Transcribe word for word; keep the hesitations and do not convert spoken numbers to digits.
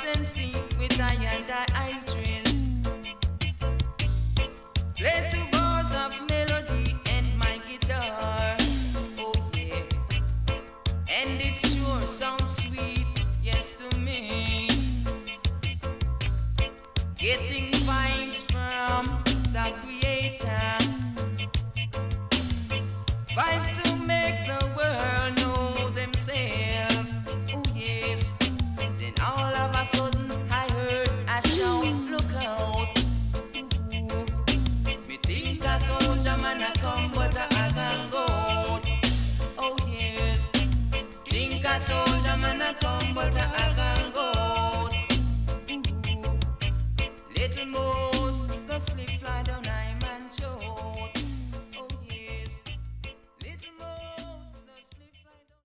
and see with I and I dreams. Play two bars of melody and my guitar. Oh yeah, and it sure sounds sweet, yes to me. Getting vibes from the Creator, vibes to make the world know themselves. Oh yes. Then all of a sudden I heard a shout, look out. Ooh. Me think a soldier man a come but a gang go. Oh yes. Think a soldier man a come but a gang go. Little